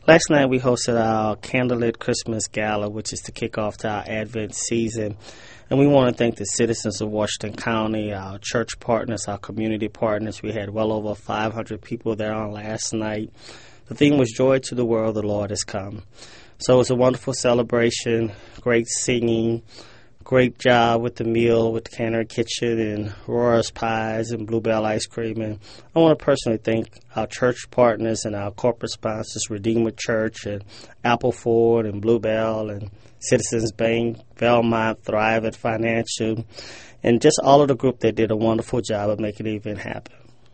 Last night we hosted our Candlelit Christmas Gala, which is to kick off to our Advent season. And we want to thank the citizens of Washington County, our church partners, our community partners. We had well over 500 people there on last night. The theme was Joy to the World, the Lord has come. So it was a wonderful celebration, great singing, great job with the meal with the Cannery Kitchen and Rora's Pies and Bluebell Ice Cream. And I want to personally thank our church partners and our corporate sponsors, Redeemer Church and Appleford and Bluebell and Citizens Bank, Belmont, Thrivent Financial, and just all of the group that did a wonderful job of making the event happen.